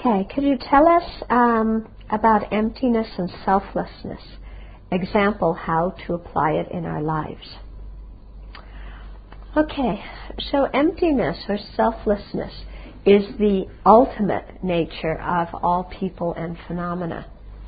Okay, could you tell us about emptiness and selflessness? Example, how to apply it in our lives. Okay, so emptiness or selflessness is the ultimate nature of all people and phenomena.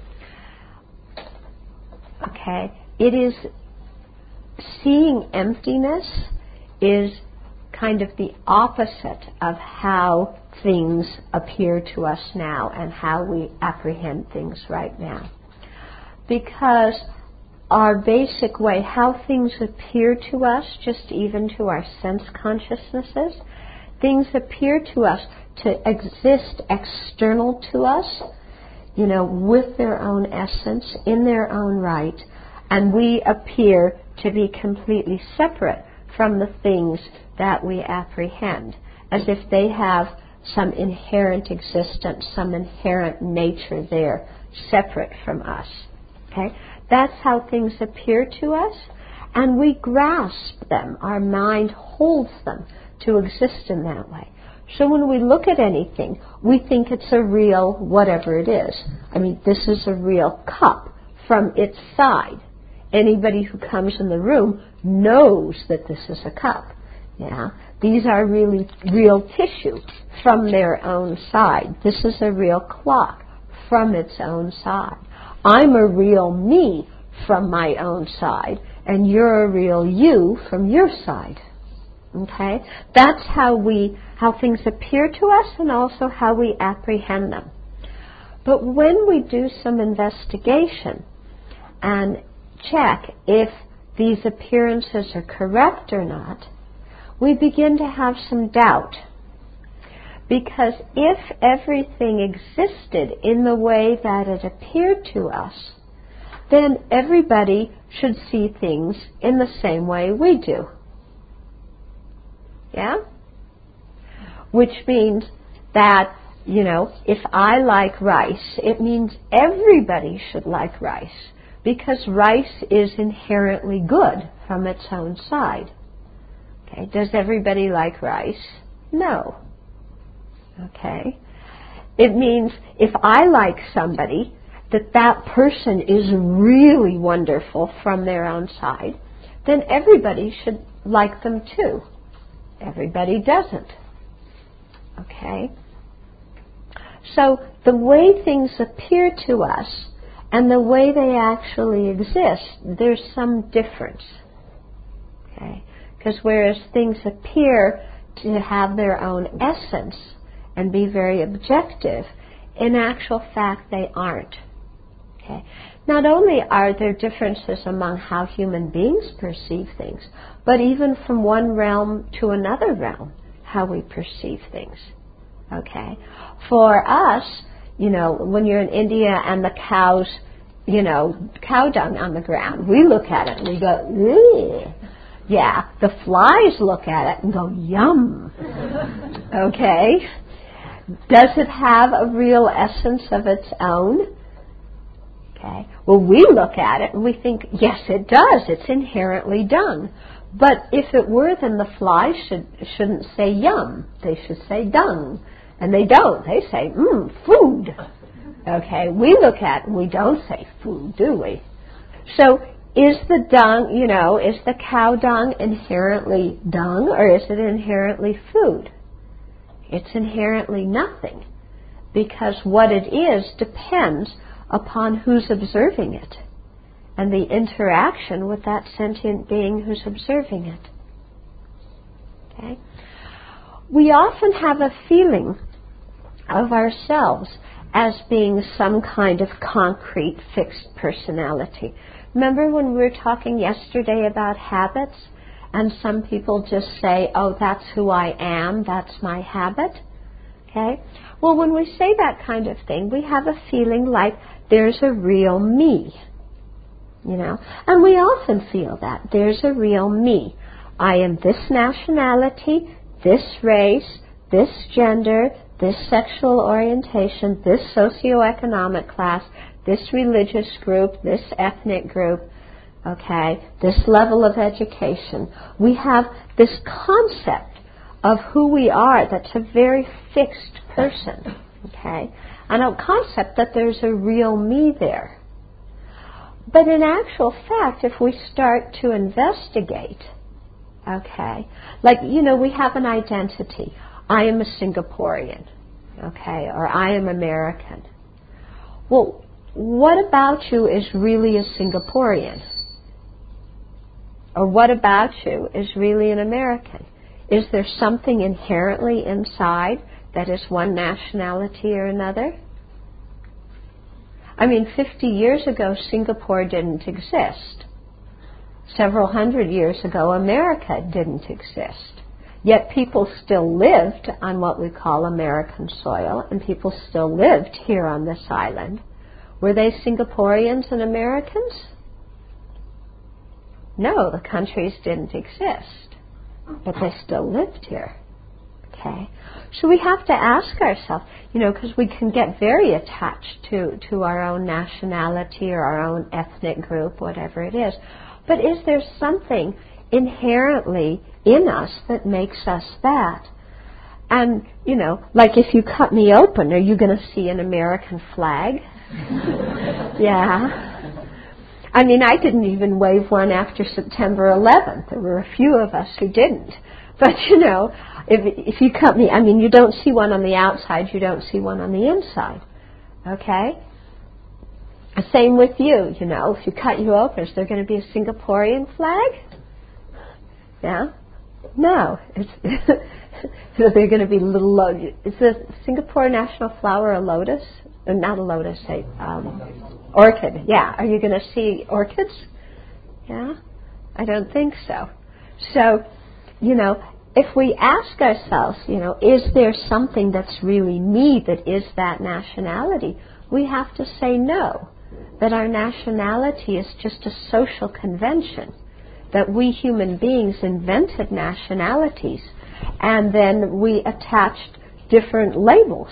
Okay, it is seeing emptiness is kind of the opposite of how things appear to us now and how we apprehend things right now. Because our basic way, how things appear to us, just even to our sense consciousnesses, things appear to us to exist external to us, with their own essence, in their own right, and we appear to be completely separate from the things that we apprehend, as if they have some inherent existence, some inherent nature there, separate from us. Okay? That's how things appear to us, and we grasp them. Our mind holds them to exist in that way. So when we look at anything, we think it's a real whatever it is. I mean, this is a real cup from its side. Anybody who comes in the room knows that this is a cup. Yeah, these are really real tissue from their own side. This is a real clock from its own side. I'm a real me from my own side, and you're a real you from your side. Okay? That's how things appear to us and also how we apprehend them. But when we do some investigation and check if these appearances are correct or not, we begin to have some doubt. Because if everything existed in the way that it appeared to us, then everybody should see things in the same way we do. Yeah? Which means that, if I like rice, it means everybody should like rice, because rice is inherently good from its own side. Okay, does everybody like rice? No. Okay. It means if I like somebody, that person is really wonderful from their own side, then everybody should like them too. Everybody doesn't. Okay? So the way things appear to us and the way they actually exist, there's some difference. Okay? Because whereas things appear to have their own essence and be very objective, in actual fact they aren't. Okay? Not only are there differences among how human beings perceive things, but even from one realm to another realm, how we perceive things. Okay? For us, when you're in India and the cows, cow dung on the ground, we look at it and we go, ugh. Yeah, the flies look at it and go, yum. Okay? Does it have a real essence of its own? Okay. Well, we look at it and we think, yes, it does. It's inherently dung. But if it were, then the flies shouldn't say yum. They should say dung. And they don't. They say, food. Okay. We look at it and we don't say food, do we? So is the dung, is the cow dung inherently dung, or is it inherently food? It's inherently nothing, because what it is depends upon who's observing it and the interaction with that sentient being who's observing it. Okay? We often have a feeling of ourselves as being some kind of concrete, fixed personality. Remember when we were talking yesterday about habits, and some people just say, oh, that's who I am, that's my habit? Okay? Well, when we say that kind of thing, we have a feeling like there's a real me. And we often feel that. There's a real me. I am this nationality, this race, this gender, this sexual orientation, this socioeconomic class, this religious group, this ethnic group, okay, this level of education. We have this concept of who we are that's a very fixed person. Okay? And a concept that there's a real me there. But in actual fact, if we start to investigate, okay, like, we have an identity. I am a Singaporean, okay, or I am American. Well, what about you is really a Singaporean? Or what about you is really an American? Is there something inherently inside that is one nationality or another? 50 years ago, Singapore didn't exist. Several hundred years ago, America didn't exist. Yet people still lived on what we call American soil, and people still lived here on this island. Were they Singaporeans and Americans? No, the countries didn't exist, but they still lived here. Okay? So we have to ask ourselves, because we can get very attached to our own nationality or our own ethnic group, whatever it is. But is there something inherently in us that makes us that? And, like if you cut me open, are you going to see an American flag? Yeah. I didn't even wave one after September 11th. There were a few of us who didn't. But, if you cut me, you don't see one on the outside, you don't see one on the inside. Okay? Same with you, if you cut you open, is there going to be a Singaporean flag? Yeah? No. Is there going to be little, is the Singapore national flower a lotus? Not a lotus, orchid. Yeah. Are you going to see orchids? Yeah? I don't think so. So, if we ask ourselves, is there something that's really me that is that nationality? We have to say no. That our nationality is just a social convention. That we human beings invented nationalities. And then we attached different labels,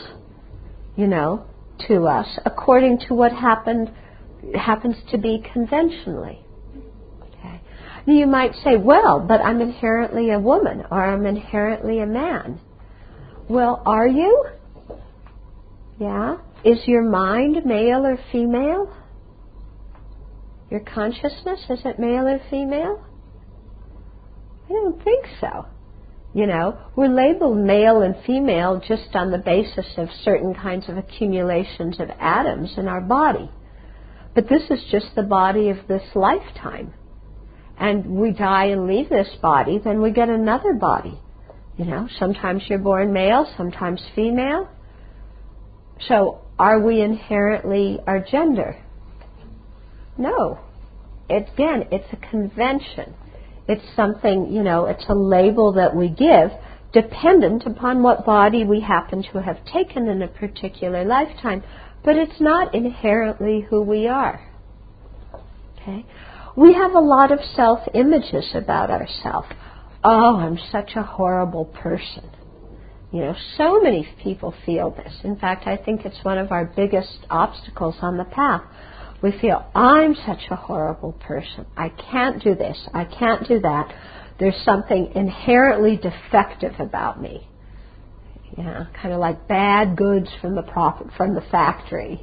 to us according to what happens to be conventionally. Okay. Now you might say, well, but I'm inherently a woman or I'm inherently a man. Well, are you? Yeah? Is your mind male or female? Your consciousness, is it male or female? I don't think so. We're labeled male and female just on the basis of certain kinds of accumulations of atoms in our body. But this is just the body of this lifetime. And we die and leave this body, then we get another body. Sometimes you're born male, sometimes female. So, are we inherently our gender? No. Again, it's a convention. It's something, it's a label that we give dependent upon what body we happen to have taken in a particular lifetime. But it's not inherently who we are. Okay? We have a lot of self-images about ourselves. Oh, I'm such a horrible person. So many people feel this. In fact, I think it's one of our biggest obstacles on the path. We feel, I'm such a horrible person. I can't do this. I can't do that. There's something inherently defective about me. Kind of like bad goods from the factory,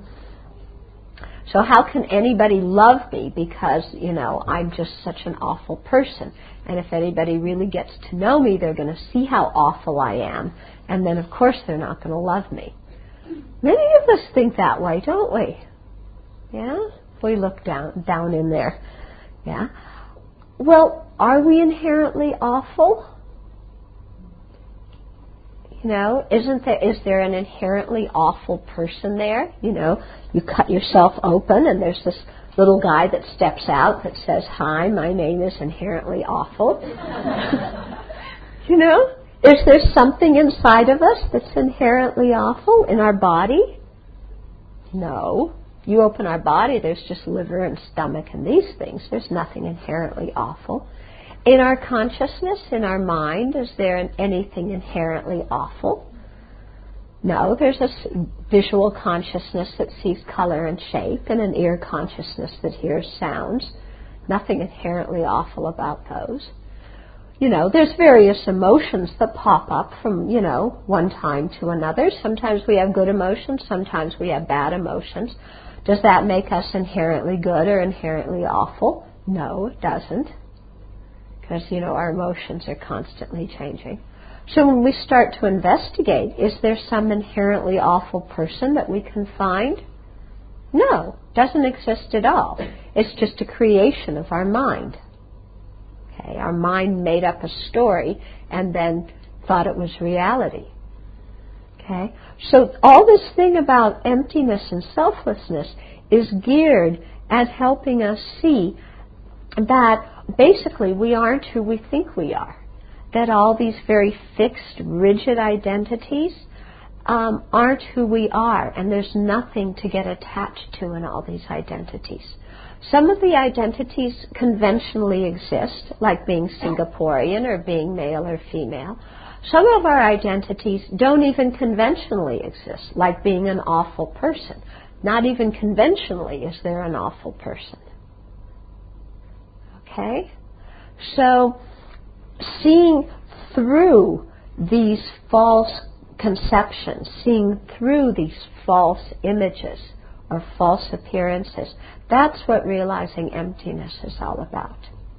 So how can anybody love me because, I'm just such an awful person? And if anybody really gets to know me, they're going to see how awful I am. And then, of course, they're not going to love me. Many of us think that way, don't we? Yeah? If we look down in there. Yeah? Well, are we inherently awful? Is there an inherently awful person there? You cut yourself open and there's this little guy that steps out that says, hi, my name is inherently awful. Is there something inside of us that's inherently awful in our body? No. You open our body, there's just liver and stomach and these things. There's nothing inherently awful. In our consciousness, in our mind, is there anything inherently awful? No, there's a visual consciousness that sees color and shape and an ear consciousness that hears sounds. Nothing inherently awful about those. there's various emotions that pop up from, one time to another. Sometimes we have good emotions, sometimes we have bad emotions. Does that make us inherently good or inherently awful? No, it doesn't. Because, our emotions are constantly changing. So when we start to investigate, is there some inherently awful person that we can find? No, doesn't exist at all. It's just a creation of our mind. Okay, our mind made up a story and then thought it was reality. Okay, so all this thing about emptiness and selflessness is geared at helping us see that basically we aren't who we think we are. That all these very fixed, rigid identities aren't who we are, and there's nothing to get attached to in all these identities. Some of the identities conventionally exist, like being Singaporean or being male or female. Some of our identities don't even conventionally exist, like being an awful person. Not even conventionally is there an awful person. Okay? So, seeing through these false conceptions, seeing through these false images or false appearances, that's what realizing emptiness is all about.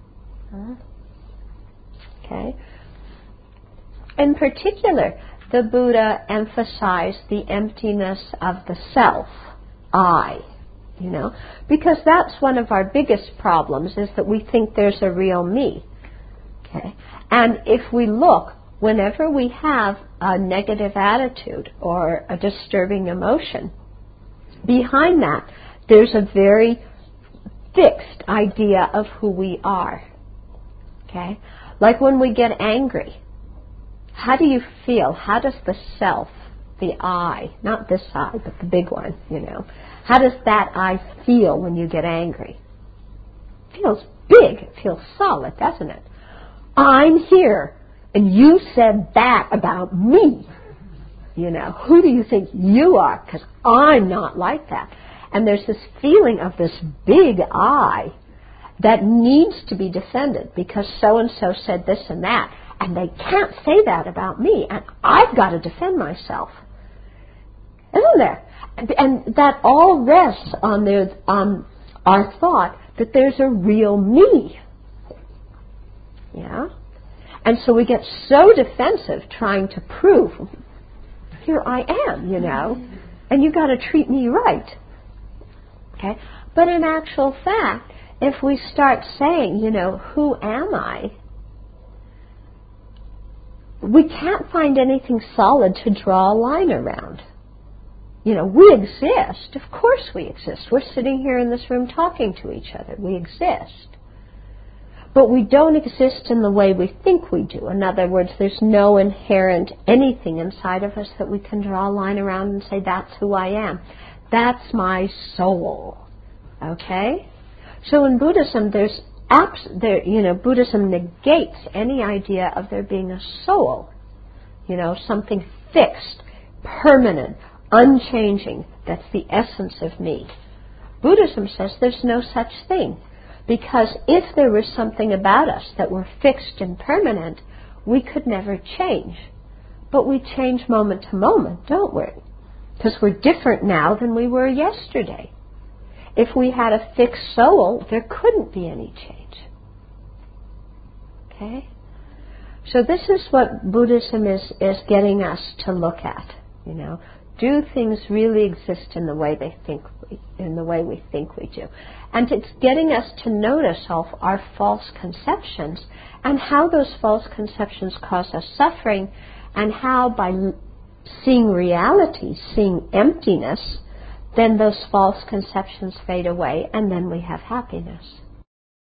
Okay? In particular, the Buddha emphasized the emptiness of the self, I, because that's one of our biggest problems, is that we think there's a real me. Okay? And if we look, whenever we have a negative attitude or a disturbing emotion, behind that there's a very fixed idea of who we are. Okay? Like when we get angry, how do you feel? How does the self, the I, not this I, but the big one, how does that I feel when you get angry? It feels big. It feels solid, doesn't it? I'm here, and you said that about me. Who do you think you are? Because I'm not like that. And there's this feeling of this big I that needs to be defended because so-and-so said this and that, and they can't say that about me, and I've got to defend myself. Isn't there? And that all rests on our thought that there's a real me. Yeah? And so we get so defensive trying to prove, here I am, and you got to treat me right. Okay? But in actual fact, if we start saying, who am I? We can't find anything solid to draw a line around. We exist. Of course we exist. We're sitting here in this room talking to each other. We exist. But we don't exist in the way we think we do. In other words, there's no inherent anything inside of us that we can draw a line around and say, that's who I am. That's my soul. Okay? So in Buddhism, Buddhism negates any idea of there being a soul. Something fixed, permanent, unchanging. That's the essence of me. Buddhism says there's no such thing. Because if there was something about us that were fixed and permanent, we could never change. But we change moment to moment, don't we? Because we're different now than we were yesterday. If we had a fixed soul, there couldn't be any change. Okay? So this is what Buddhism is getting us to look at. Do things really exist in the way we think we do? And it's getting us to notice all our false conceptions and how those false conceptions cause us suffering, and how by seeing reality, seeing emptiness, then those false conceptions fade away and then we have happiness.